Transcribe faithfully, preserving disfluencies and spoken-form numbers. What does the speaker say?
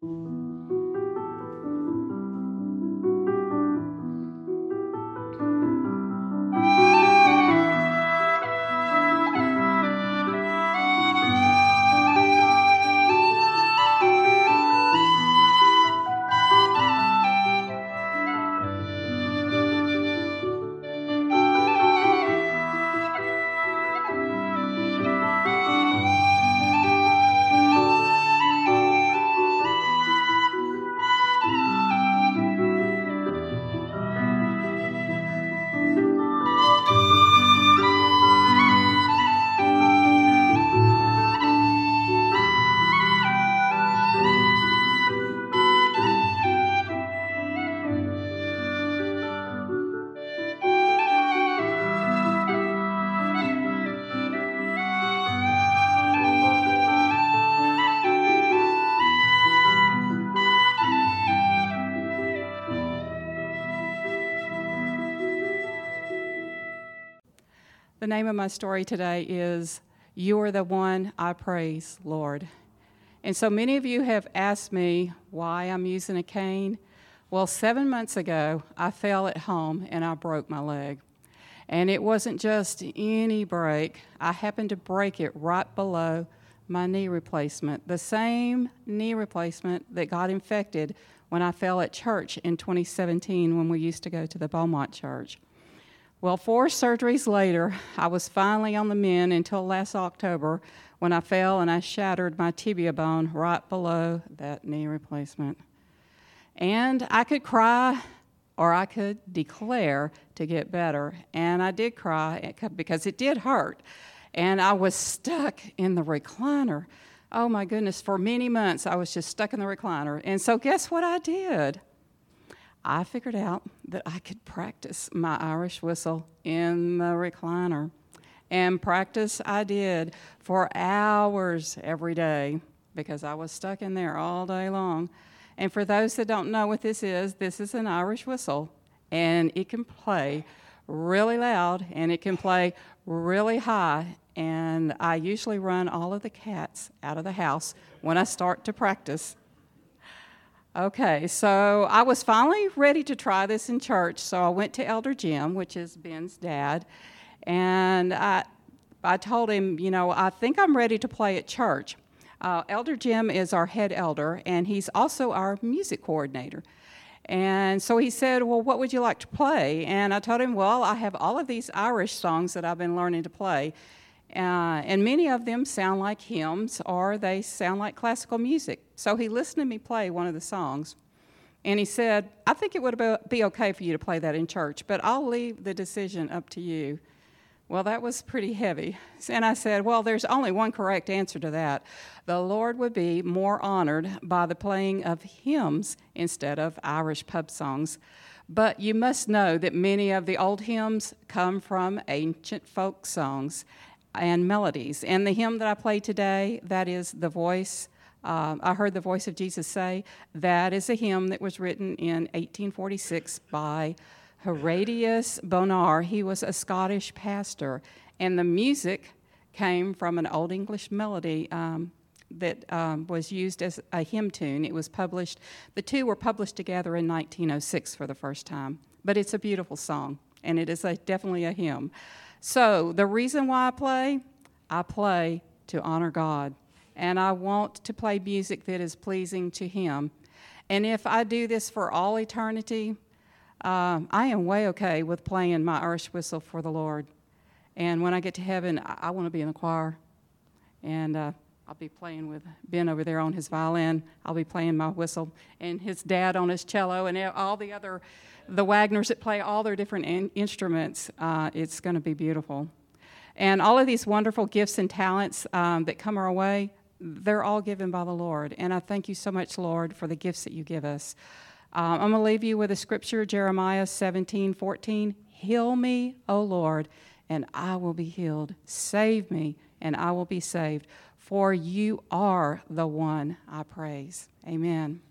The name of my story today is You Are the One I Praise, Lord. And so many of you have asked me why I'm using a cane. Well, seven months ago, I fell at home and I broke my leg. And it wasn't just any break. I happened to break it right below my knee replacement, the same knee replacement that got infected when I fell at church in twenty seventeen when we used to go to the Beaumont Church. Well, four surgeries later, I was finally on the mend until last October when I fell and I shattered my tibia bone right below that knee replacement. And I could cry or I could declare to get better. And I did cry because it did hurt. And I was stuck in the recliner. Oh my goodness, for many months I was just stuck in the recliner. And so guess what I did? I figured out that I could practice my Irish whistle in the recliner. And practice I did for hours every day because I was stuck in there all day long. And for those that don't know what this is, this is an Irish whistle. And it can play really loud and it can play really high. And I usually run all of the cats out of the house when I start to practice. Okay, so I was finally ready to try this in church, so I went to Elder Jim, which is Ben's dad, and I, I told him, you know, I think I'm ready to play at church. Uh, Elder Jim is our head elder, and he's also our music coordinator. And so he said, well, what would you like to play? And I told him, well, I have all of these Irish songs that I've been learning to play, Uh, and many of them sound like hymns or they sound like classical music. So he listened to me play one of the songs, and he said, I think it would be okay for you to play that in church, but I'll leave the decision up to you. Well, that was pretty heavy. And I said, well, there's only one correct answer to that. The Lord would be more honored by the playing of hymns instead of Irish pub songs. But you must know that many of the old hymns come from ancient folk songs and melodies. And the hymn that I play today, that is the voice, uh, I heard the voice of Jesus say, that is a hymn that was written in eighteen forty-six by Horatius Bonar. He was a Scottish pastor. And the music came from an Old English melody um, that um, was used as a hymn tune. It was published, the two were published together in nineteen oh six for the first time. But it's a beautiful song, and it is a, definitely a hymn. So the reason why I play, I play to honor God. And I want to play music that is pleasing to Him. And if I do this for all eternity, um, I am way okay with playing my Irish whistle for the Lord. And when I get to heaven, I, I want to be in the choir. And uh, I'll be playing with Ben over there on his violin. I'll be playing my whistle. And his dad on his cello and all the other the Wagners that play all their different in- instruments. Uh, it's going to be beautiful. And all of these wonderful gifts and talents um, that come our way, they're all given by the Lord. And I thank you so much, Lord, for the gifts that you give us. Um, I'm going to leave you with a scripture, Jeremiah seventeen fourteen. Heal me, O Lord, and I will be healed. Save me, and I will be saved. For you are the one I praise. Amen.